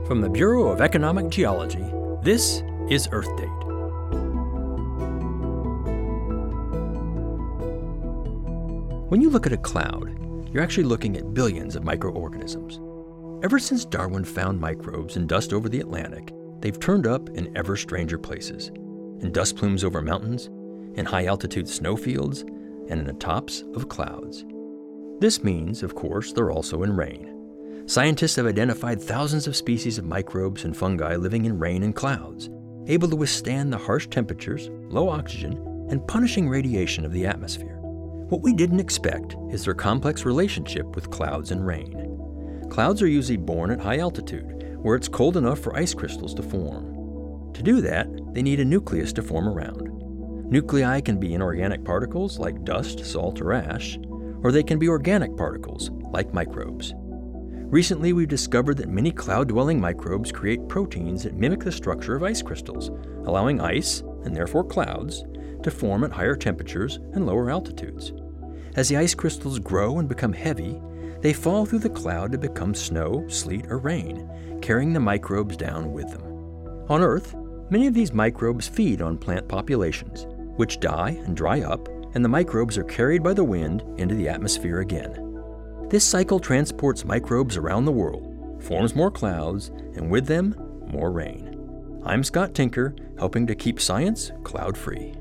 From the Bureau of Economic Geology, this is Earth Date. When you look at a cloud, you're actually looking at billions of microorganisms. Ever since Darwin found microbes in dust over the Atlantic, they've turned up in ever stranger places, in dust plumes over mountains, in high-altitude snowfields, and in the tops of clouds. This means, of course, they're also in rain. Scientists have identified thousands of species of microbes and fungi living in rain and clouds, able to withstand the harsh temperatures, low oxygen, and punishing radiation of the atmosphere. What we didn't expect is their complex relationship with clouds and rain. Clouds are usually born at high altitude, where it's cold enough for ice crystals to form. To do that, they need a nucleus to form around. Nuclei can be inorganic particles like dust, salt, or ash, or they can be organic particles like microbes. Recently, we've discovered that many cloud-dwelling microbes create proteins that mimic the structure of ice crystals, allowing ice, and therefore clouds, to form at higher temperatures and lower altitudes. As the ice crystals grow and become heavy, they fall through the cloud to become snow, sleet, or rain, carrying the microbes down with them. On Earth, many of these microbes feed on plant populations, which die and dry up, and the microbes are carried by the wind into the atmosphere again. This cycle transports microbes around the world, forms more clouds, and with them, more rain. I'm Scott Tinker, helping to keep science cloud-free.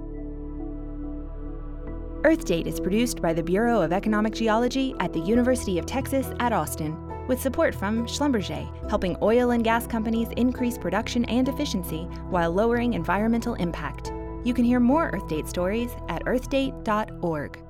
Earth Date is produced by the Bureau of Economic Geology at the University of Texas at Austin, with support from Schlumberger, helping oil and gas companies increase production and efficiency while lowering environmental impact. You can hear more Earth Date stories at earthdate.org.